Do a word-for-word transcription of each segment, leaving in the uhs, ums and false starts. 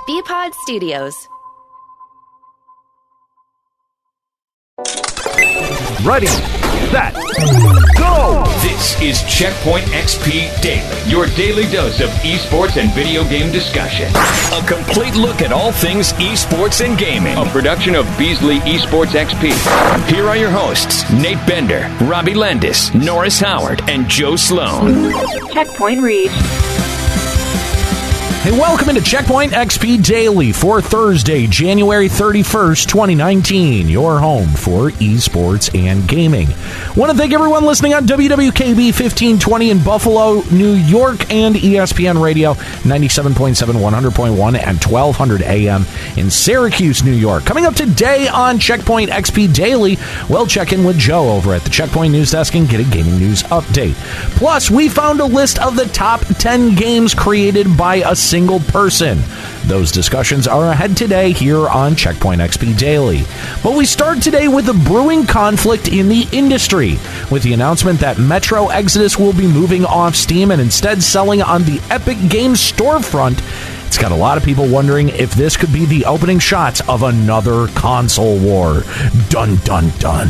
B-Pod Studios. Ready, set, go! This is Checkpoint X P Daily, your daily dose of esports and video game discussion. A complete look at all things esports and gaming. A production of Beasley Esports X P. Here are your hosts, Nate Bender, Robbie Landis, Norris Howard, and Joe Sloan. Checkpoint reached. Hey, welcome into Checkpoint X P Daily for Thursday, January thirty-first, twenty nineteen. Your home for esports and gaming. Want to thank everyone listening on W W K B fifteen twenty in Buffalo, New York, and E S P N Radio ninety-seven point seven, one hundred point one, and twelve hundred A M in Syracuse, New York. Coming up today on Checkpoint X P Daily, we'll check in with Joe over at the Checkpoint News Desk and get a gaming news update. Plus, we found a list of the top ten games created by a single person. Those discussions are ahead today here on Checkpoint X P Daily. But we start today with a brewing conflict in the industry, with the announcement that Metro Exodus will be moving off Steam and instead selling on the Epic Games storefront. It's got a lot of people wondering if this could be the opening shots of another console war. Dun, dun, dun.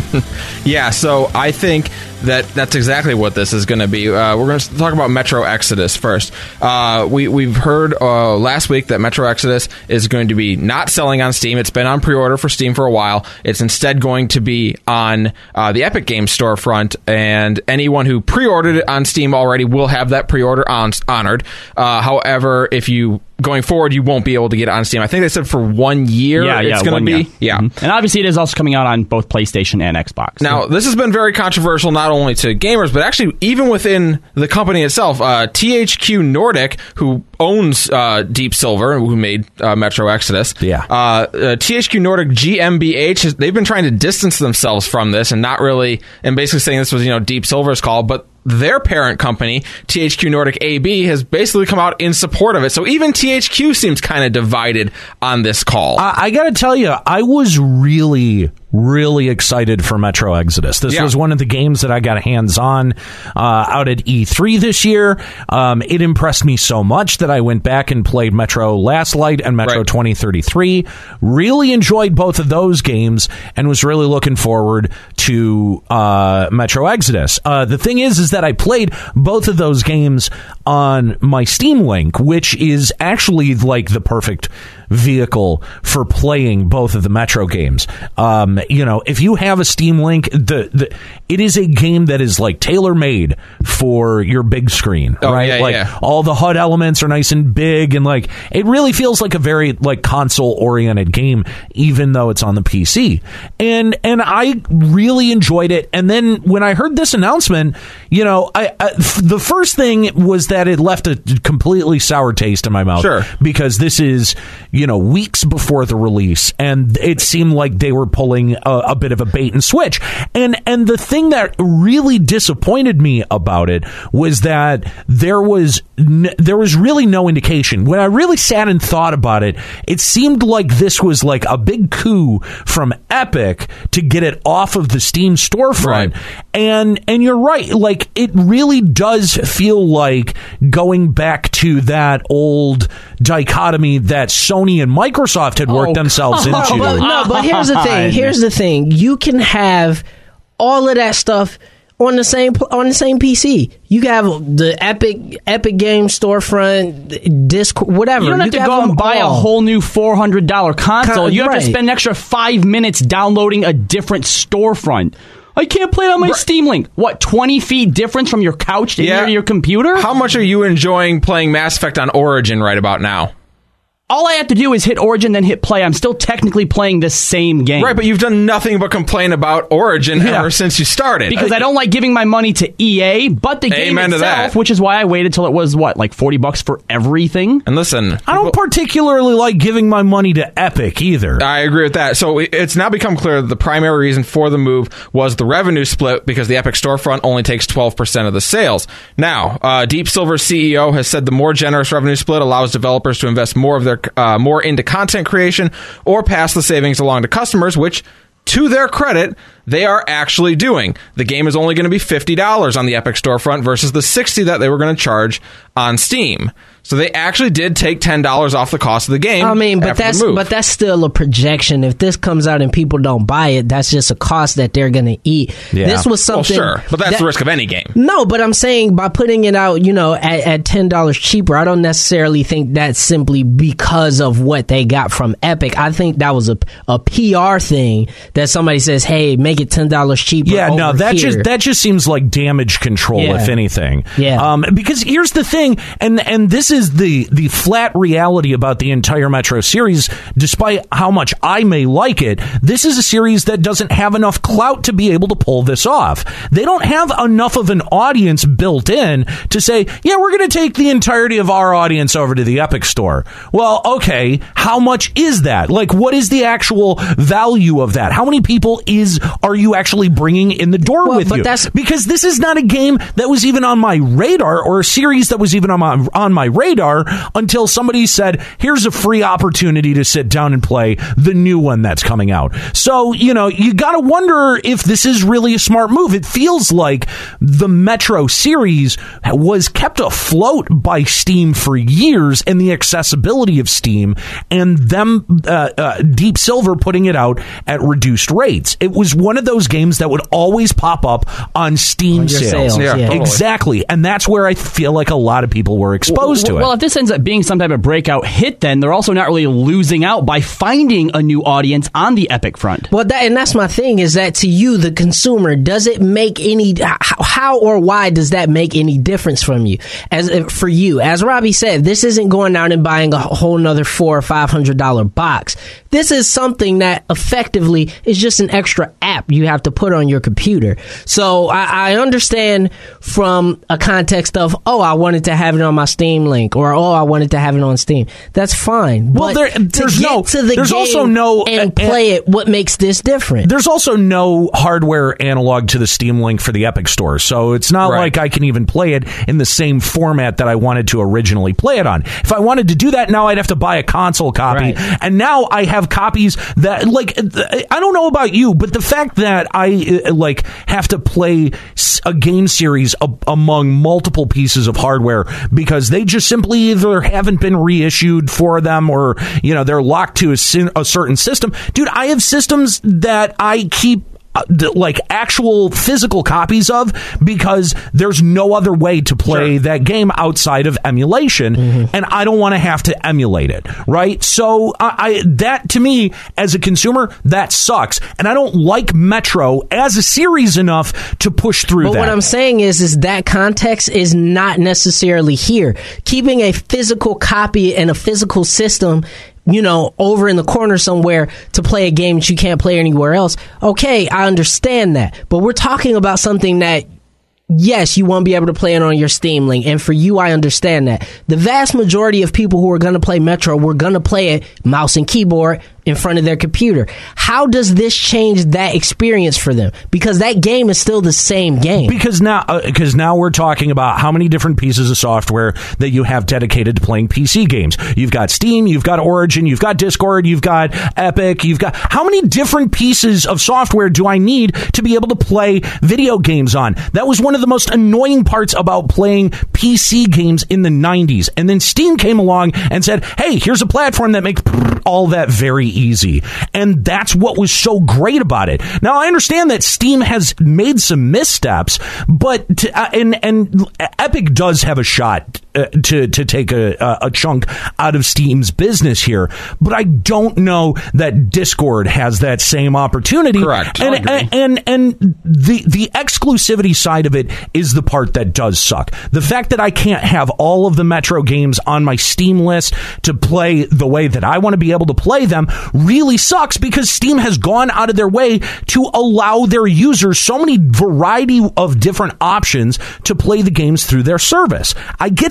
Yeah, so I think that that's exactly what this is going to be. Uh, we're going to talk about Metro Exodus first. Uh, we, we've heard uh, last week that Metro Exodus is going to be not selling on Steam. It's been on pre-order for Steam for a while. It's instead going to be on uh, the Epic Games storefront, and anyone who pre-ordered it on Steam already will have that pre-order on- honored. Uh, however, if you going forward, you won't be able to get it on Steam. I think they said for one year yeah, it's yeah, going to be. Year. Yeah. Mm-hmm. And obviously it is also coming out on both PlayStation and Xbox. Now, this has been very controversial, not only to gamers, but actually even within the company itself. Uh, T H Q Nordic, who owns uh, Deep Silver, who made uh, Metro Exodus, yeah. uh, uh, T H Q Nordic G M B H, they've been trying to distance themselves from this and not really, and basically saying this was, you know, Deep Silver's call, but their parent company, T H Q Nordic A B, has basically come out in support of it. So even T H Q seems kind of divided on this call. I, I got to tell you, I was really, really excited for Metro Exodus. This yeah. was one of the games that I got hands on uh, out at E three this year. Um, it impressed me so much that I went back and played Metro Last Light and Metro right. twenty thirty-three. Really enjoyed both of those games and was really looking forward to uh, Metro Exodus. Uh, the thing is, is that I played both of those games on my Steam Link, which is actually like the perfect vehicle for playing both of the Metro games. Um, you know, if you have a Steam Link, the, the it is a game that is like tailor-made for your big screen, oh, right? Yeah, like yeah. all the H U D elements are nice and big, and like it really feels like a very like console-oriented game, even though it's on the P C. And and I really enjoyed it. And then when I heard this announcement, you know, I, I the first thing was that it left a completely sour taste in my mouth. Sure. Because this is, you know, weeks before the release, and it seemed like they were pulling a, a bit of a bait and switch. And and the thing that really disappointed me about it was that there was n- there was really no indication. When I really sat and thought about it, it seemed like this was like a big coup from Epic to get it off of the Steam storefront. Right. And and you're right, like it really does feel like going back to that old dichotomy that Sony and Microsoft had worked oh, themselves into. Oh, but, no, but here's the thing. Here's the thing. You can have all of that stuff on the same on the same P C. You can have the Epic Epic Games storefront, disc, whatever. You don't have you to go and buy all. a whole new four hundred dollars console. Con- you have right. to spend an extra five minutes downloading a different storefront. I can't play it on my right. Steam Link. What, twenty feet difference from your couch to yeah. your computer? How much are you enjoying playing Mass Effect on Origin right about now? All I have to do is hit Origin, then hit play. I'm still technically playing the same game. Right, but you've done nothing but complain about Origin yeah. ever since you started. Because I don't like giving my money to E A, but the game Amen itself, which is why I waited till it was, what, like forty bucks for everything? And listen, I don't people, particularly like giving my money to Epic either. I agree with that. So it's now become clear that the primary reason for the move was the revenue split, because the Epic storefront only takes twelve percent of the sales. Now, uh, Deep Silver's C E O has said the more generous revenue split allows developers to invest more of their uh, more into content creation or pass the savings along to customers, which, to their credit, they are actually doing. The game is only going to be fifty dollars on the Epic storefront versus the sixty dollars that they were going to charge on Steam. So they actually did take ten dollars off the cost of the game. I mean, but after that's the move. but that's still a projection. If this comes out and people don't buy it, that's just a cost that they're going to eat. Yeah. This was something. Well, sure, but that's that, the risk of any game. No, but I'm saying by putting it out, you know, at, at ten dollars cheaper, I don't necessarily think that's simply because of what they got from Epic. I think that was a, a P R thing that somebody says, "Hey, make it ten dollars cheaper." Yeah, no, that here. just that just seems like damage control, Yeah. if anything. Yeah. Um, because here's the thing, and and this is the the flat reality about the entire Metro series. Despite how much I may like it, this is a series that doesn't have enough clout to be able to pull this off. They don't have enough of an audience built in to say, yeah, we're going to take the entirety of our audience over to the Epic Store. Well, okay, how much is that? Like, what is the actual value of that? How many people is are you actually bringing in the door Well, with but you? that's- Because this is not a game that was even on my radar, or a series that was even on my, on my radar until somebody said, here's a free opportunity to sit down and play the new one that's coming out. So, you know, you got to wonder if this is really a smart move. It feels like the Metro series was kept afloat by Steam for years, and the accessibility of Steam, and them, uh, uh, Deep Silver putting it out at reduced rates. It was one of those games that would always pop up on Steam On your sales. sales, Yeah, yeah. totally. Exactly. And that's where I feel like a lot of people were exposed to it. Well, if this ends up being some type of breakout hit, then they're also not really losing out by finding a new audience on the Epic front. Well, that and that's my thing, is that to you, the consumer, does it make any how, how or why does that make any difference from you? As for you, as Robbie said, this isn't going out and buying a whole nother four or five hundred dollar box. This is something that effectively is just an extra app you have to put on your computer. So I, I understand from a context of, oh, I wanted to have it on my Steam Link, or oh, I wanted to have it on Steam. That's fine. Well, But there- to there's get no- to the there's game also no- and uh, play it. What makes this different? There's also no hardware analog to the Steam Link for the Epic Store, so it's not Right. like I can even play it in the same format that I wanted to originally play it on. If I wanted to do that now, I'd have to buy a console copy, Right. and now I have copies that, like, I don't know about you, but the fact that I uh, like have to play s- a game series a- among multiple pieces of hardware because they just simply either haven't been reissued for them, or you know they're locked to a, sin- a certain system. Dude, I have systems that I keep Uh, d- like actual physical copies of, because there's no other way to play Sure. that game outside of emulation, Mm-hmm. and I don't want to have to emulate it, right? So I, I that to me as a consumer, that sucks, and I don't like Metro as a series enough to push through But that. what I'm saying is, is that context is not necessarily here. Keeping a physical copy and a physical system, you know, over in the corner somewhere to play a game that you can't play anywhere else. Okay, I understand that. But we're talking about something that, yes, you won't be able to play it on your Steam Link. And for you, I understand that. The vast majority of people who are going to play Metro were going to play it mouse and keyboard in front of their computer. How does this change that experience for them? Because that game is still the same game. Because now, because uh, now we're talking about how many different pieces of software that you have dedicated to playing P C games. You've got Steam, you've got Origin, you've got Discord, you've got Epic, you've got how many different pieces of software do I need to be able to play video games on? That was one of the most annoying parts about playing P C games in the nineties. And then Steam came along and said, "Hey, here's a platform that makes all that very easy." And that's what was so great about it. Now, I understand that Steam has made some missteps, but to, uh, and and Epic does have a shot uh, to to take a a chunk out of Steam's business here, but I don't know that Discord has that same opportunity. Correct. And I'll agree. and, and and the the exclusivity side of it is the part that does suck. The fact that I can't have all of the Metro games on my Steam list to play the way that I want to be able to play them really sucks, because Steam has gone out of their way to allow their users so many variety of different options to play the games through their service. I get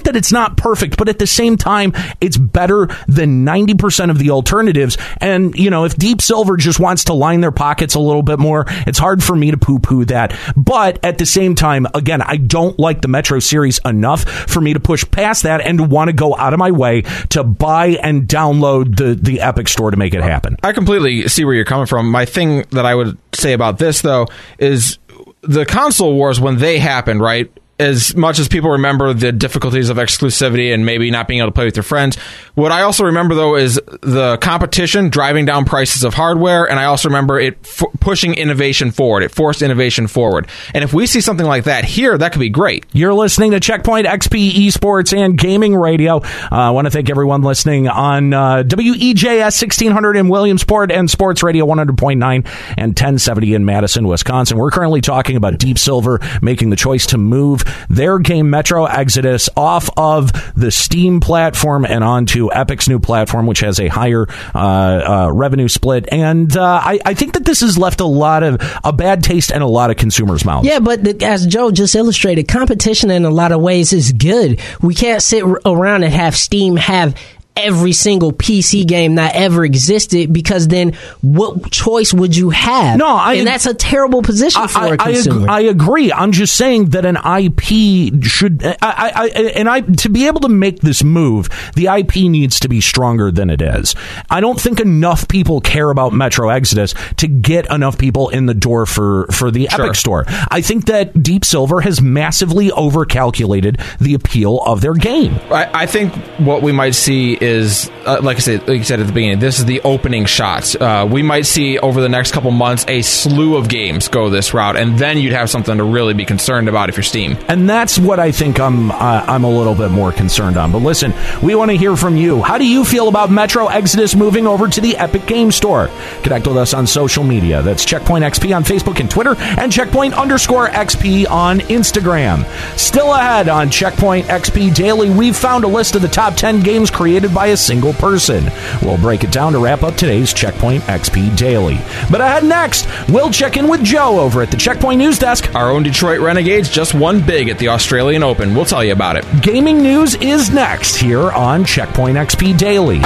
that it's not perfect, but at the same time, it's better than ninety percent of the alternatives. And, you know, if Deep Silver just wants to line their pockets a little bit more, it's hard for me to poo-poo that. But at the same time, again, I don't like the Metro series enough for me to push past that and to want to go out of my way to buy and download the, the Epic Store to make it happen. I completely see where you're coming from. My thing that I would say about this, though, is the console wars, when they happened, right? As much as people remember the difficulties of exclusivity and maybe not being able to play with your friends, what I also remember, though, is the competition driving down prices of hardware, and I also remember it f- pushing innovation forward. It forced innovation forward. And if we see something like that here, that could be great. You're listening to Checkpoint X P Esports and Gaming Radio. Uh, I want to thank everyone listening on uh, W E J S sixteen hundred in Williamsport and Sports Radio one hundred point nine and ten seventy in Madison, Wisconsin. We're currently talking about Deep Silver making the choice to move their game Metro Exodus off of the Steam platform and onto Epic's new platform, which has a higher uh, uh, revenue split. And uh, I, I think that this has left a lot of a bad taste in a lot of consumers' mouths. Yeah, but the, as Joe just illustrated, competition in a lot of ways is good. We can't sit r- around and have Steam have every single P C game that ever existed, because then what choice would you have? No, I, and that's a terrible position I, for I, a consumer. I, I agree. I'm just saying that an I P should, I, I, I, and I to be able to make this move, the I P needs to be stronger than it is. I don't think enough people care about Metro Exodus to get enough people in the door for, for the Sure. Epic Store. I think that Deep Silver has massively overcalculated the appeal of their game. I, I think what we might see is, uh, like I said, like you said at the beginning, this is the opening shots. Uh, we might see over the next couple months a slew of games go this route, and then you'd have something to really be concerned about if you're Steam. And that's what I think I'm uh, I'm a little bit more concerned on. But listen, we want to hear from you. How do you feel about Metro Exodus moving over to the Epic Game Store? Connect with us on social media. That's Checkpoint X P on Facebook and Twitter, and Checkpoint underscore X P on Instagram. Still ahead on Checkpoint X P Daily, we've found a list of the top ten games created by a single person. We'll break it down to wrap up today's Checkpoint X P Daily. But ahead next, we'll check in with Joe over at the Checkpoint News Desk. Our own Detroit Renegades just won big at the Australian Open. We'll tell you about it. Gaming news is next here on Checkpoint X P Daily.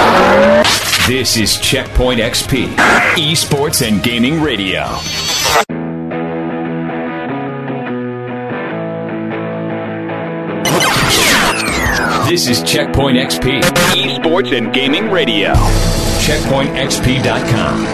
This is Checkpoint X P, Esports and Gaming Radio. This is Checkpoint X P, Esports and Gaming Radio. checkpoint x p dot com.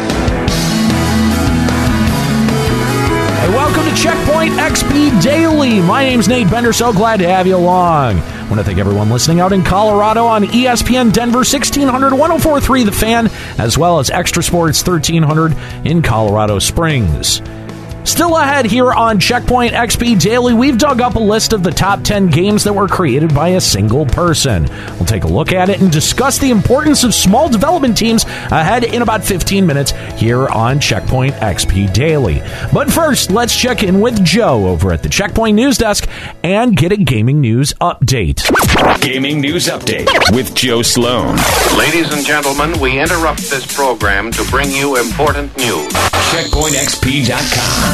Hey, welcome to Checkpoint X P Daily. My name's Nate Bender. So glad to have you along. I want to thank everyone listening out in Colorado on E S P N Denver sixteen hundred, one oh four point three The Fan, as well as Extra Sports thirteen hundred in Colorado Springs. Still ahead here on Checkpoint X P Daily, we've dug up a list of the top ten games that were created by a single person. We'll take a look at it and discuss the importance of small development teams ahead in about fifteen minutes here on Checkpoint X P Daily. But first, let's check in with Joe over at the Checkpoint News Desk and get a gaming news update. Gaming news update with Joe Sloan. Ladies and gentlemen, we interrupt this program to bring you important news. checkpoint x p dot com.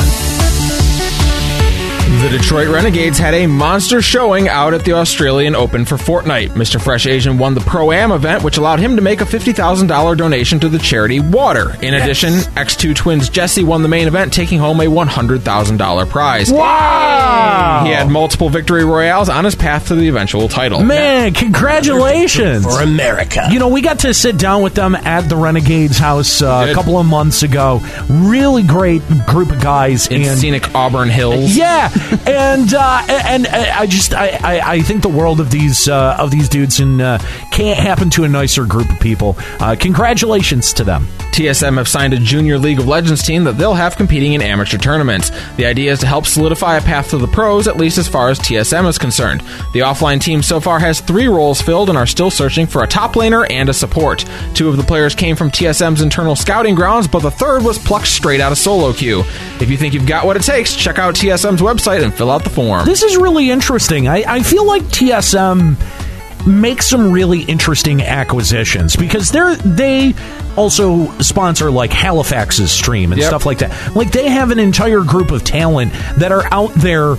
The Detroit Renegades had a monster showing out at the Australian Open for Fortnite. Mister Fresh Asian won the Pro-Am event, which allowed him to make a fifty thousand dollars donation to the charity Water. In yes. addition, X two Twins Jesse won the main event, taking home a one hundred thousand dollars prize. Wow! He had multiple victory royales on his path to the eventual title. Man, congratulations! For America. You know, we got to sit down with them at the Renegades house uh, a couple of months ago. Really great group of guys. In and scenic Auburn Hills. Yeah! and uh, and I just I, I, I think the world of these uh, of these dudes, and uh, can't happen to a nicer group of people. Uh, congratulations to them. T S M have signed a junior League of Legends team that they'll have competing in amateur tournaments. The idea is to help solidify a path to the pros, at least as far as T S M is concerned. The offline team so far has three roles filled and are still searching for a top laner and a support. Two of the players came from T S M's internal scouting grounds, but the third was plucked straight out of solo queue. If you think you've got what it takes, check out T S M's website and fill out the form. This is really interesting. I, I feel like T S M makes some really interesting acquisitions because they're they also sponsor like Halifax's stream and yep. stuff like that. Like they have an entire group of talent that are out there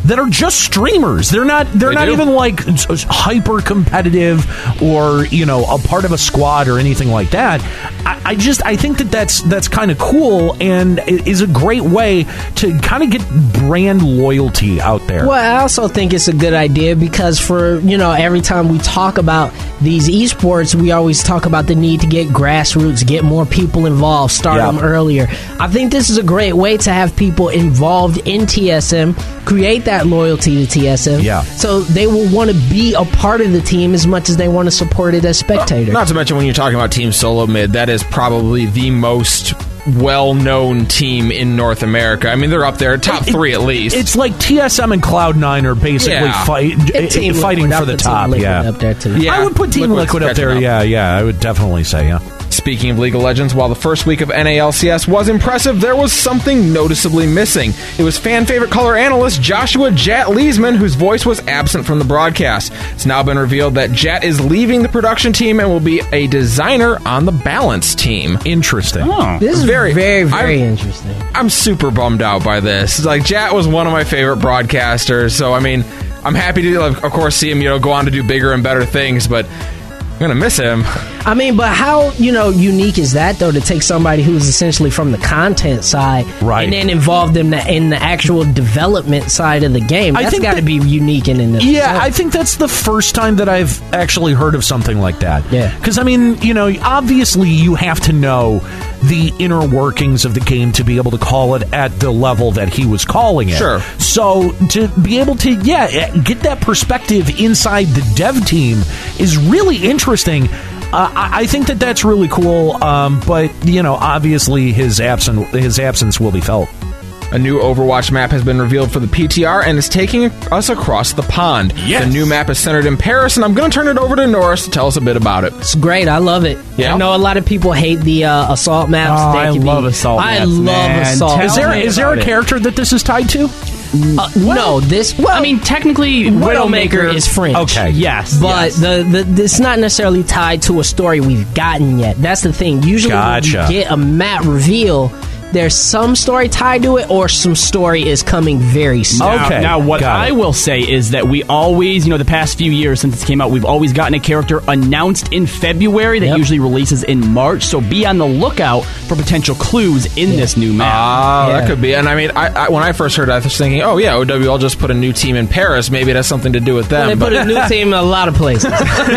that are just streamers. They're not. They're They not do. even like hyper competitive or you know a part of a squad or anything like that. I, I just I think that that's that's kind of cool and it is a great way to kind of get brand loyalty out there. Well, I also think it's a good idea because for, you know, every time we talk about these esports, we always talk about the need to get grassroots, get more people involved, start Yeah. them earlier. I think this is a great way to have people involved in T S M, create that loyalty to T S M. Yeah. So they will want to be a part of the team as much as they want to support it as spectators. Not to mention when you're talking about Team Solo Mid, that is probably the most well-known team in North America. I mean, they're up there, top It- three at least. It's like T S M and Cloud nine are basically Yeah. fight, And Team fighting Liquid, for I'd the put Team top. Liquid Yeah. up there too. Yeah. I would put Team Liquid's Liquid up there. catching up. Yeah, yeah, I would definitely say yeah. Speaking of League of Legends, while the first week of N A L C S was impressive, there was something noticeably missing. It was fan favorite color analyst Joshua Jat Leesman, whose voice was absent from the broadcast. It's now been revealed that Jat is leaving the production team and will be a designer on the Balance team. Interesting. Oh. This is Very- very, very, very I'm- interesting. I'm super bummed out by this. Like, Jat was one of my favorite broadcasters, so I mean, I'm happy to, of course, see him, you know, go on to do bigger and better things, but I'm gonna miss him. I mean, but how, you know, unique is that, though, to take somebody who's essentially from the content side Right. and then involve them in the actual development side of the game? I That's think got to that- be unique in and of Yeah, itself. I think that's the first time that I've actually heard of something like that. Yeah. Because, I mean, you know, obviously you have to know the inner workings of the game to be able to call it at the level that he was calling it. Sure. So to be able to, yeah, get that perspective inside the dev team is really interesting. Uh, I I think that that's really cool, um, but, you know, obviously his, absent, his absence will be felt. A new Overwatch map has been revealed for the P T R and is taking us across the pond. Yes. The new map is centered in Paris, and I'm going to turn it over to Norris to tell us a bit about it. It's great. I love it. Yeah? I know a lot of people hate the uh, assault maps. Oh, They I can love be- assault I maps, love man. assault. Tell Is there me is there about a it. character that this is tied to? Uh, no, this. Well, I mean, technically, Widowmaker Widowmaker is French. Okay. Yes, But yes. the, the it's not necessarily tied to a story we've gotten yet. That's the thing. Usually, Gotcha. when you get a map reveal, there's some story tied to it, or some story is coming very soon. Now, Okay, now what got I it. will say is that we always, you know, the past few years since it came out, we've always gotten a character announced in February that Yep. usually releases in March. So be on the lookout for potential clues in this new map. Ah, Yeah. that could be. And I mean, I, I, when I first heard it, I was thinking, oh, yeah, O W L just put a new team in Paris. Maybe it has something to do with them. They but- put a new team in a lot of places.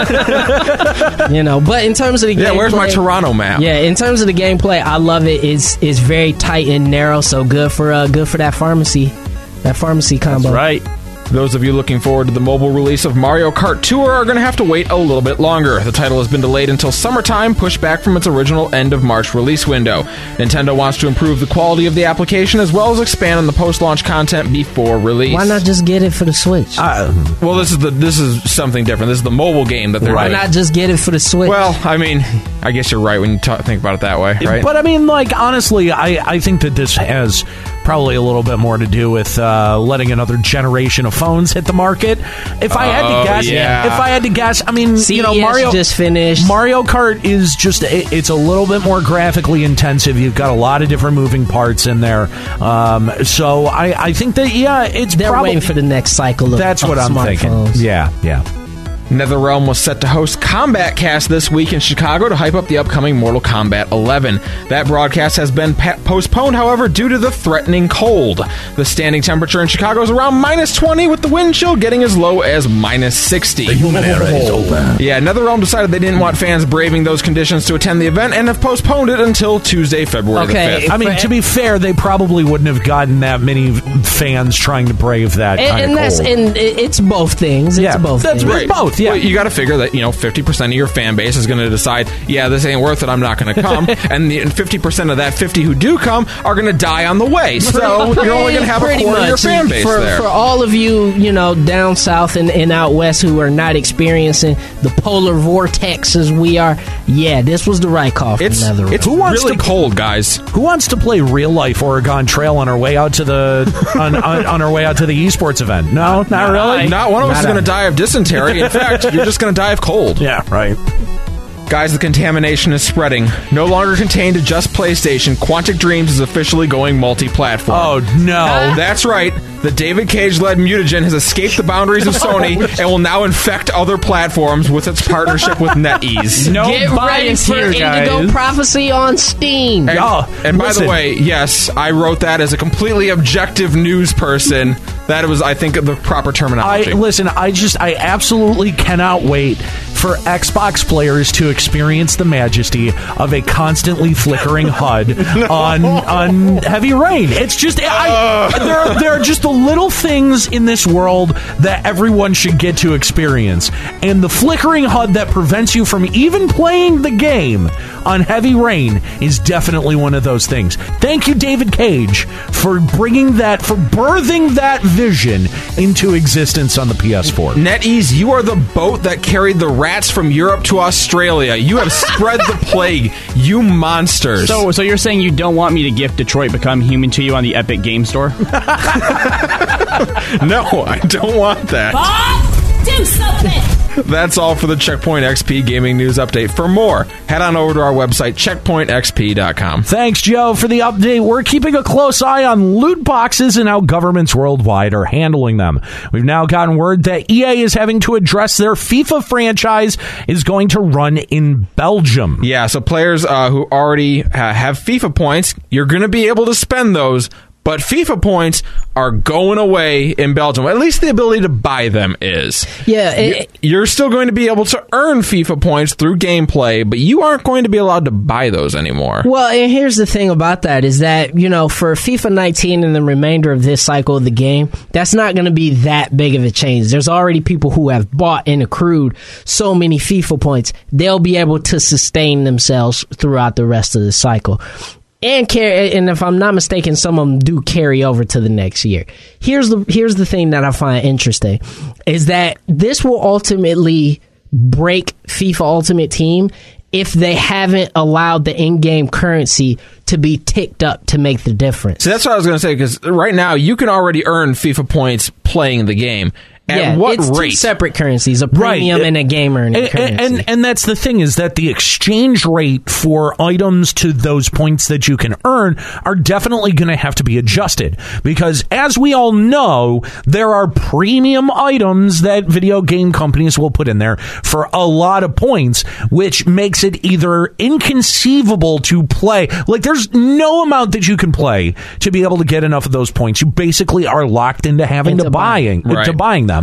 You know, but in terms of the yeah, gameplay, where's my Toronto map? Yeah, in terms of the gameplay, I love it. It's it's very tight and narrow, so good for uh, good for that pharmacy, that pharmacy combo. Right. Those of you looking forward to the mobile release of Mario Kart Tour are going to have to wait a little bit longer. The title has been delayed until summertime, pushed back from its original end of March release window. Nintendo wants to improve the quality of the application as well as expand on the post-launch content before release. Why not just get it for the Switch? Uh, Well, this is the this is something different. This is the mobile game that they're Why doing. not just get it for the Switch? Well, I mean, I guess you're right when you ta think about it that way, right? But I mean, like, honestly, I, I think that this has probably a little bit more to do with uh, letting another generation of phones hit the market. If I had Oh, to guess, yeah. if I had to guess, I mean, C E S you know, Mario just finished. Mario Kart is just it, it's a little bit more graphically intensive. You've got a lot of different moving parts in there. Um, so I, I think that yeah, it's They're probably waiting for the next cycle of that's of what I'm thinking. smartphones. Yeah, yeah. NetherRealm was set to host Combat Cast this week in Chicago to hype up the upcoming Mortal Kombat eleven. That broadcast has been pa- postponed, however, due to the threatening cold. The standing temperature in Chicago is around minus twenty, with the wind chill getting as low as minus sixty. The human era is over. Yeah, NetherRealm decided they didn't want fans braving those conditions to attend the event and have postponed it until Tuesday, February Okay, the fifth. I mean, to be fair, they probably wouldn't have gotten that many fans trying to brave that And, kind and of that's cold. and it- it's both things. It's Yeah, both that's things. right. both, yeah. Well, you got to figure that, you know, fifty percent of your fan base is going to decide, yeah, this ain't worth it, I'm not going to come. And the, and fifty percent of that fifty who do come are going to die on the way. So you're only going to have a Pretty quarter of your much. fan base for, there. For all of you, you know, down south and, and out west who are not experiencing the polar vortex as we are, yeah, this was the right call from It's, NetherRealm. it's Who wants really to- cold, guys. Who wants to play real life Oregon Trail on our way out to the on, on, on our way out to the esports event? No, not really. Not one of us Not is going a- to die of dysentery. In fact, you're just going to die of cold. Yeah, right. Guys, the contamination is spreading. No longer contained to just PlayStation, Quantic Dreams is officially going multi-platform. Oh, no. That's right. The David Cage-led mutagen has escaped the boundaries of Sony and will now infect other platforms with its partnership with NetEase. No Get ready for here, Indigo guys. Prophecy on Steam. And, Oh, and by listen. the way, yes, I wrote that as a completely objective news person. That was, I think, the proper I terminology. listen. I just, I absolutely cannot wait for Xbox players to experience the majesty of a constantly flickering H U D no. on on Heavy Rain. It's just, I, there, are, there are just the little things in this world that everyone should get to experience, and the flickering H U D that prevents you from even playing the game on Heavy Rain is definitely one of those things. Thank you, David Cage, for bringing that, for birthing that vision into existence on the P S four. NetEase, you are the boat that carried the rats from Europe to Australia. You have spread the plague, you monsters. So, so you're saying you don't want me to gift Detroit Become Human to you on the Epic Game Store? No, I don't want that. Bob, do something! That's all for the Checkpoint X P Gaming News Update. For more, head on over to our website, checkpoint x p dot com. Thanks, Joe, for the update. We're keeping a close eye on loot boxes and how governments worldwide are handling them. We've now gotten word that E A is having to address their FIFA franchise is going to run in Belgium. Yeah, so players uh, who already uh, have FIFA points, you're going to be able to spend those, but FIFA points are going away in Belgium. At least the ability to buy them is. Yeah. It, You're still going to be able to earn FIFA points through gameplay, but you aren't going to be allowed to buy those anymore. Well, and here's the thing about that is that, you know, for FIFA nineteen and the remainder of this cycle of the game, that's not going to be that big of a change. There's already people who have bought and accrued so many FIFA points. They'll be able to sustain themselves throughout the rest of the cycle. And carry, and if I'm not mistaken, some of them do carry over to the next year. Here's the here's the thing that I find interesting is that this will ultimately break FIFA Ultimate Team if they haven't allowed the in-game currency to be ticked up to make the difference. So that's what I was going to say, because right now you can already earn FIFA points playing the game. At yeah, what it's rate? Two separate currencies, a premium Right. and a game earning And, currency. and, and, and that's the thing, is that the exchange rate for items to those points that you can earn are definitely going to have to be adjusted. Because as we all know, there are premium items that video game companies will put in there for a lot of points, which makes it either inconceivable to play. Like, there's no amount that you can play to be able to get enough of those points. You basically are locked into having Into to buying. buying, Right. to buying them.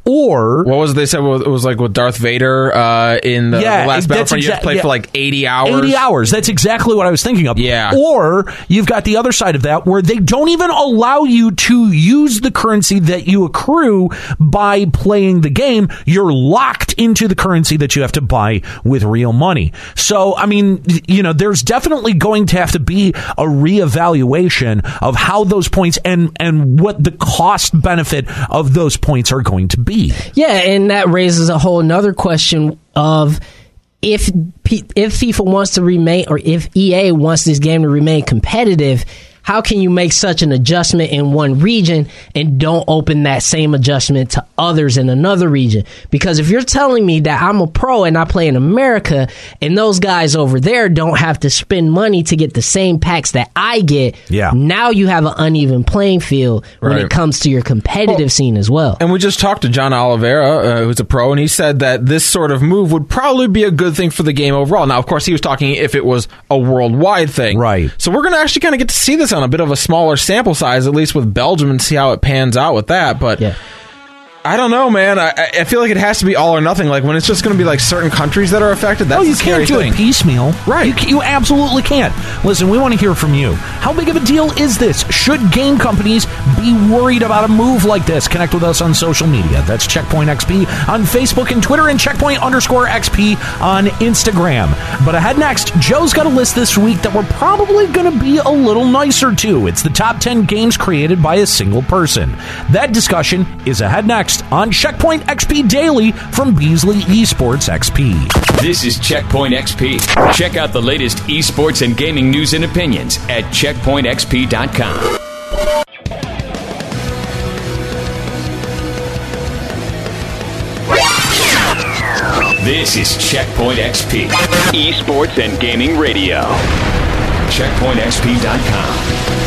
Or What was it they said? It was like with Darth Vader uh, in the, Yeah, the last that's Battlefront. You have to exa- play yeah. for like eighty hours. eighty hours. That's exactly what I was thinking of. Yeah. Or you've got the other side of that where they don't even allow you to use the currency that you accrue by playing the game. You're locked into the currency that you have to buy with real money. So, I mean, you know, there's definitely going to have to be a reevaluation of how those points and, and what the cost benefit of those points are going to be. Yeah, and that raises a whole nother question of if P- if FIFA wants to remain, or if E A wants this game to remain competitive, how can you make such an adjustment in one region and don't open that same adjustment to others in another region? Because if you're telling me that I'm a pro and I play in America and those guys over there don't have to spend money to get the same packs that I get, Yeah. now you have an uneven playing field when Right. it comes to your competitive Well, scene as well. And we just talked to John Oliveira, uh, who's a pro, and he said that this sort of move would probably be a good thing for the game overall. Now, of course, he was talking if it was a worldwide thing. Right. So we're going to actually kind of get to see this on a bit of a smaller sample size, at least with Belgium, and see how it pans out with that. But Yeah. I don't know, man. I, I feel like it has to be all or nothing. Like when it's just going to be like certain countries that are affected. That's Oh, you the scary can't do thing. it piecemeal. Right. You, ca- you absolutely can't. Listen, we want to hear from you. How big of a deal is this? Should game companies be worried about a move like this? Connect with us on social media. That's Checkpoint X P on Facebook and Twitter, and Checkpoint underscore X P on Instagram. But ahead next, Joe's got a list this week that we're probably going to be a little nicer to. It's the top ten games created by a single person. That discussion is ahead next on Checkpoint X P Daily from Beasley Esports X P. This is Checkpoint X P. Check out the latest esports and gaming news and opinions at checkpoint x p dot com. This is Checkpoint X P, esports and gaming radio. checkpoint x p dot com.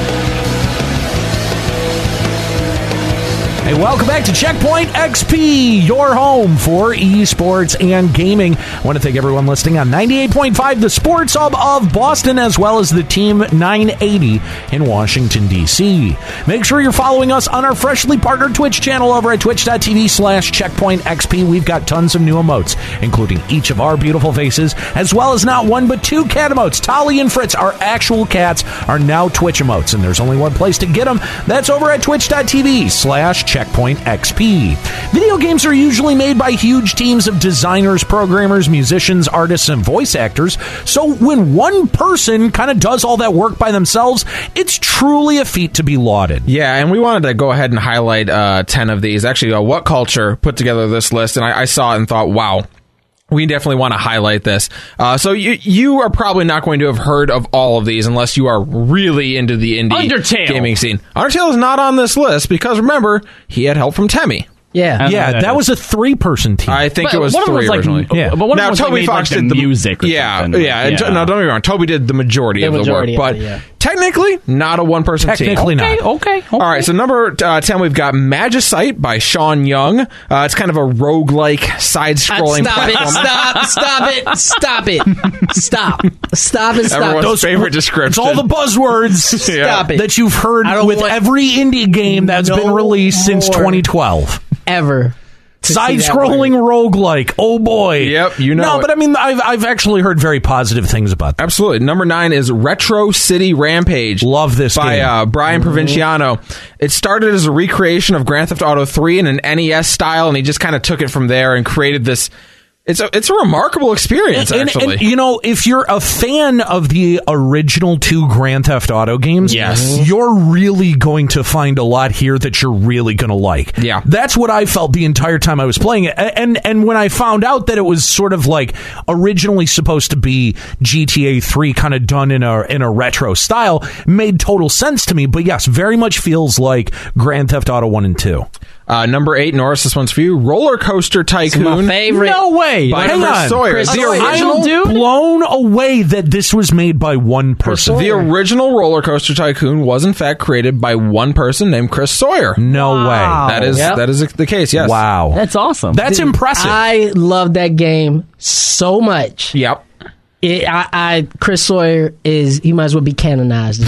Hey, welcome back to Checkpoint X P, your home for esports and gaming. I want to thank everyone listening on ninety-eight point five, the Sports Hub of Boston, as well as the Team nine eighty in Washington, D C. Make sure you're following us on our freshly partnered Twitch channel over at twitch.tv slash checkpointxp. We've got tons of new emotes, including each of our beautiful faces, as well as not one but two cat emotes. Tolly and Fritz, our actual cats, are now Twitch emotes, and there's only one place to get them. That's over at twitch.tv slash checkpointxp. Checkpoint X P. Video games are usually made by huge teams of designers, programmers, musicians, artists, and voice actors. So when one person kind of does all that work by themselves, it's truly a feat to be lauded. Yeah, and we wanted to go ahead and highlight uh, ten of these. Actually, uh, What Culture put together this list, and I, I saw it and thought, wow. We definitely want to highlight this. Uh, so you you are probably not going to have heard of all of these unless you are really into the indie Undertale. gaming scene. Undertale is not on this list because, remember, he had help from Temmie. Yeah, yeah, that, that was a three-person team. I think but it was one three was originally. Like, yeah, but one now was Toby like Fox like did the the music. Or yeah, something. yeah, and yeah. to, no, don't get me wrong. Toby did the majority The of the majority work, of but it, yeah. technically not a one-person team. Technically Okay, not. okay, okay. All right, so number uh, ten, we've got Magicite by Sean Young. Uh, it's kind of a roguelike, side-scrolling Stop it! platform. Stop! Stop it! Stop it! Stop! Stop and stop! Everyone's Those- favorite description. It's all the buzzwords Stop it. that you've heard I don't with want every indie game that's no been released since more. twenty twelve. Ever. to see that Side-scrolling roguelike. Oh, boy. Yep, you know No, it. but I mean, I've, I've actually heard very positive things about that. Absolutely. Number nine is Retro City Rampage. Love this by game. uh, Brian Provinciano. It started as a recreation of Grand Theft Auto three in an N E S style, and he just kind of took it from there and created this. It's a it's a remarkable experience, And- and- actually. and, you know, if you're a fan of the original two Grand Theft Auto games, Yes. you're really going to find a lot here that you're really going to like. Yeah. That's what I felt the entire time I was playing it. A- And and when I found out that it was sort of like originally supposed to be G T A three kind of done in a in a retro style, made total sense to me. But yes, very much feels like Grand Theft Auto one and two. Uh, number eight, Norris, this one's for you. Roller Coaster Tycoon. My favorite. No way. By Hang Chris on. Sawyer. Chris the Sawyer. original, I'm dude? blown away that this was made by one person. the original Roller Coaster Tycoon was in fact created by one person named Chris Sawyer. No Wow. way. That is Yep. that is the case. Yes. Wow. That's awesome. That's impressive. I love that game so much. Yep. It, I, I Chris Sawyer is he might as well be canonized.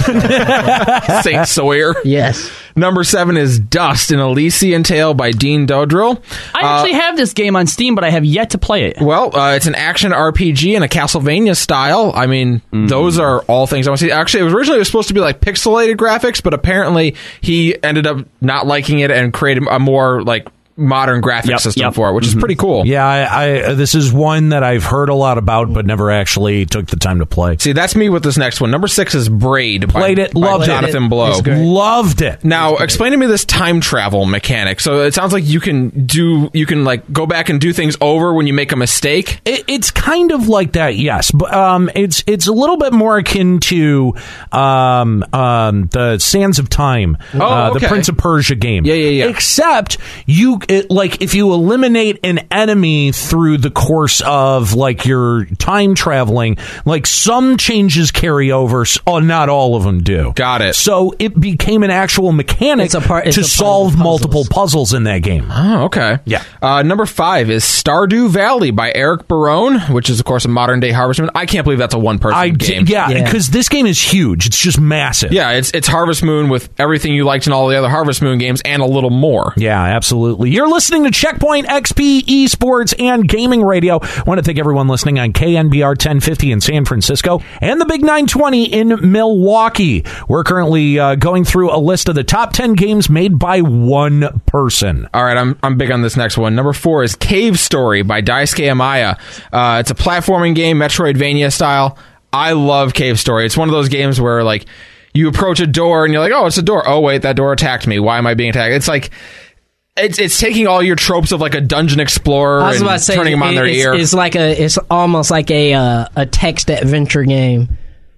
Saint Sawyer. Yes. Number seven is Dust, an Elysian Tale by Dean Dodrill. I actually have this game on Steam, but I have yet to play it. Well, uh, it's an action R P G in a Castlevania style. I mean, those are all things I want to see. Actually, it was originally it was supposed to be like pixelated graphics, but apparently he ended up not liking it and created a more like modern graphic Yep, system yep. for it, which is pretty cool. Yeah, I, I this is one that I've heard a lot about, but never actually took the time to play. See, that's me with this next one. Number six is Braid. Played by, it, by loved it. Jonathan Blow. It's great. Loved it. Now, explain to me this time travel mechanic. So it sounds like you can do, you can like go back and do things over when you make a mistake. It, it's kind of like that, yes, but um, it's it's a little bit more akin to um, um, the Sands of Time, Oh, uh, the okay. Prince of Persia game. Yeah, yeah, yeah. Except you, it, like, if you eliminate an enemy through the course of like your time traveling, like some changes carry over. Oh, not all of them do. Got it. So it became an actual mechanic It's a part- it's to a part of solve the puzzles. multiple puzzles in that game. Oh, okay. Yeah. Uh, number five is Stardew Valley by Eric Barone, which is, of course, a modern day Harvest Moon. I can't believe that's a one person I game. d- yeah, Yeah. because this game is huge. It's just massive. Yeah, it's it's Harvest Moon with everything you liked in all the other Harvest Moon games and a little more. Yeah, absolutely. You're listening to Checkpoint X P Esports and Gaming Radio. I want to thank everyone listening on K N B R ten fifty in San Francisco and the Big nine twenty in Milwaukee. We're currently uh, going through a list of the top ten games made by one person. All right, I'm I'm big on this next one. Number four is Cave Story by Daisuke Amaya. Uh, it's a platforming game, Metroidvania style. I love Cave Story. It's one of those games where like you approach a door and you're like, oh, it's a door. Oh wait, that door attacked me. Why am I being attacked? It's like it's it's taking all your tropes of like a dungeon explorer I was and about to say, turning them on it- their it's, ear. it's like a, it's almost like a uh, a text adventure game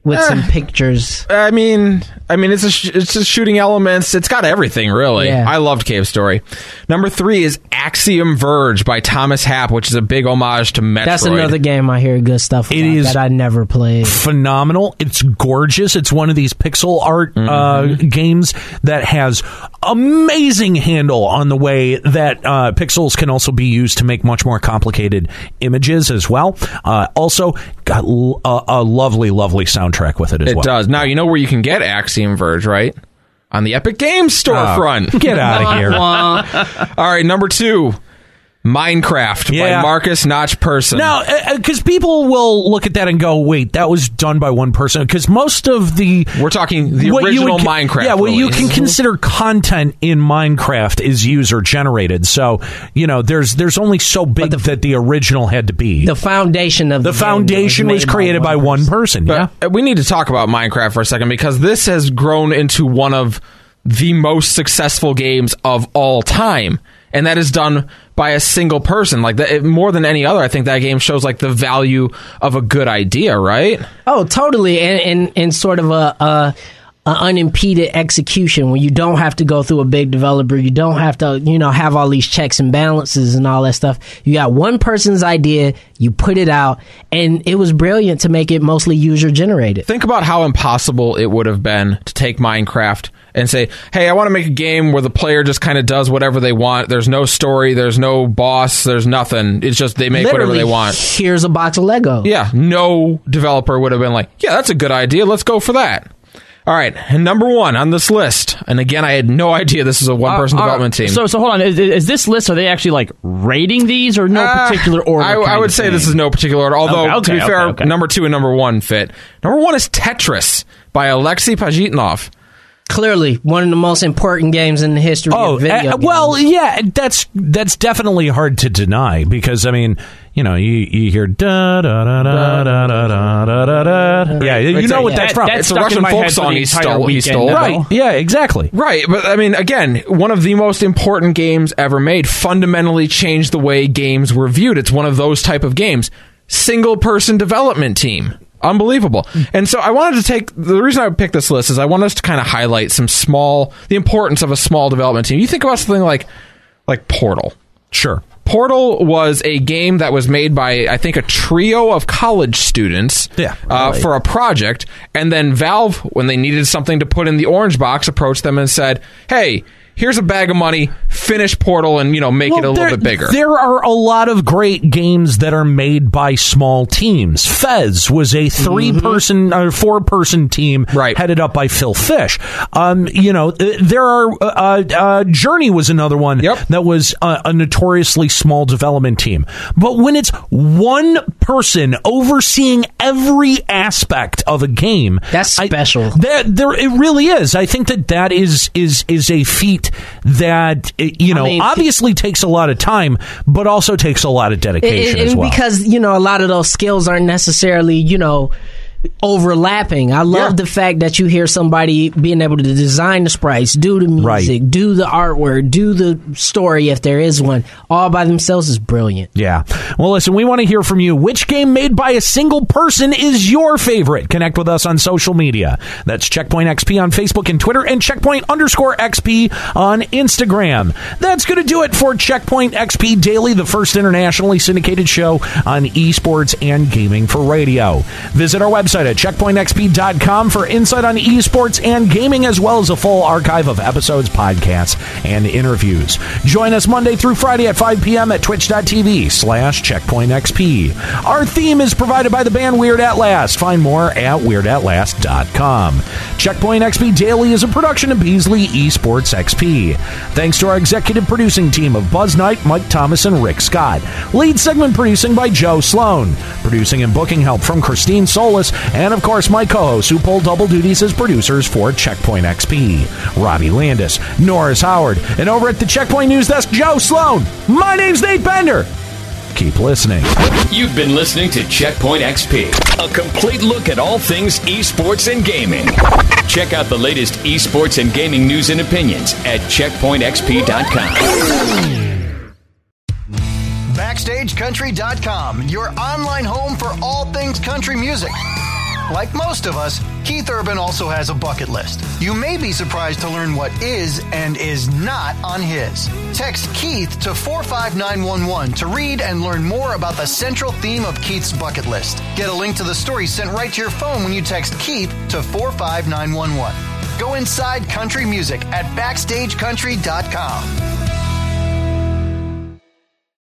with Eh. some pictures. I mean, I mean, it's a sh- it's just shooting elements. It's got everything, really. Yeah. I loved Cave Story. Number three is Axiom Verge by Thomas Happ, which is a big homage to Metroid. That's another game I hear good stuff about It is that I never played. Phenomenal. It's gorgeous. It's one of these pixel art Mm-hmm. uh, games that has amazing handle on the way that uh, pixels can also be used to make much more complicated images as well. Uh, also, got l- a, a lovely, lovely soundtrack with it as It well. does. Now, you know where you can get Axiom Verge, right? On the Epic Games storefront. Oh, get out of here. All right, number two, Minecraft Yeah. by Marcus Notch Person. Now, because people will look at that and go, wait, that was done by one person. Because most of the... We're talking the what you original would- Minecraft Yeah, what you release. can consider content in Minecraft is user-generated. So, you know, there's there's only so big the- that the original had to be. The foundation of The the, foundation game was created by one person, yeah? But we need to talk about Minecraft for a second because this has grown into one of the most successful games of all time. And that is done by a single person. Like that, more than any other, I think that game shows like the value of a good idea, right? Oh, totally, and and, and sort of a, a, a unimpeded execution when you don't have to go through a big developer, you don't have to, you know, have all these checks and balances and all that stuff. You got one person's idea, you put it out, and it was brilliant to make it mostly user generated. Think about how impossible it would have been to take Minecraft and say, hey, I want to make a game where the player just kind of does whatever they want. There's no story, there's no boss, there's nothing. It's just they make Literally, whatever they want. Here's a box of Lego. Yeah, no developer would have been like, yeah, that's a good idea. Let's go for that. All right, and number one on this list, and again, I had no idea this is a one-person Uh, uh, development team. So, so hold on. Is, is this list? Are they actually like rating these, or no Uh, particular order? I, I kind would of say thing? this is no particular order. Although, Okay, to be okay, fair, okay, okay. number two and number one fit. Number one is Tetris by Alexei Pajitnov. Clearly, one of the most important games in the history Oh, of video uh, games. well, yeah, that's that's definitely hard to deny because I mean, you know, you, you hear da da da da da da da da da. Yeah, you It's know a- what that's that- from. that's It's a stuck in Russian my folk head for song the he entire stole. He weekend stole. now. Right? Yeah, exactly. Right, but I mean, again, one of the most important games ever made, fundamentally changed the way games were viewed. It's one of those type of games. Single person development team. Unbelievable. And so I wanted to take, the reason I picked this list is I want us to kind of highlight some small, the importance of a small development team. You think about something like, like Portal. Sure. Portal was a game that was made by, I think, a trio of college students Yeah, uh, right. for a project. And then Valve, when they needed something to put in the orange box, approached them and said, hey, here's a bag of money, finish Portal and, you know, make it a Well, little there, bit bigger. There are a lot of great games that are made by small teams. Fez was a three-person or four-person team Right. headed up by Phil Fish. Um, you know, th- there are uh, uh, Journey was another one Yep. that was a, a notoriously small development team. But when it's one person overseeing every aspect of a game, That's I- special. that there it really is. I think that that is is is a feat that eh, you know mean, obviously takes a lot of time, but also takes a lot of dedication and, and as well. because you know a lot of those skills aren't necessarily you know overlapping. I love Yeah. the fact that you hear somebody being able to design the sprites, do the music, Right. do the artwork, do the story if there is one, all by themselves is brilliant. Yeah. Well, listen, we want to hear from you. Which game made by a single person is your favorite? Connect with us on social media. That's Checkpoint X P on Facebook and Twitter, and Checkpoint underscore X P on Instagram. That's going to do it for Checkpoint X P Daily, the first internationally syndicated show on esports and gaming for radio. Visit our website at checkpoint x p dot com for insight on esports and gaming, as well as a full archive of episodes, podcasts, and interviews. Join us Monday through Friday at five p.m. at twitch.tv slash checkpoint xp. Our theme is provided by the band Weird At Last. Find more at weird at last dot com. Checkpoint X P Daily is a production of Beasley Esports X P. Thanks to our executive producing team of Buzz Knight, Mike Thomas, and Rick Scott. Lead segment producing by Joe Sloan. Producing and booking help from Christine Solis, and of course my co-hosts who pull double duties as producers for Checkpoint X P. Robbie Landis, Norris Howard, and over at the Checkpoint News Desk, Joe Sloan. My name's Nate Bender. Keep listening. You've been listening to Checkpoint X P, a complete look at all things esports and gaming. Check out the latest esports and gaming news and opinions at checkpoint x p dot com. Backstage Country dot com, your online home for all things country music. Like most of us, Keith Urban also has a bucket list. You may be surprised to learn what is and is not on his. Text Keith to four five nine one one to read and learn more about the central theme of Keith's bucket list. Get a link to the story sent right to your phone when you text Keith to four five nine one one. Go inside country music at backstage country dot com.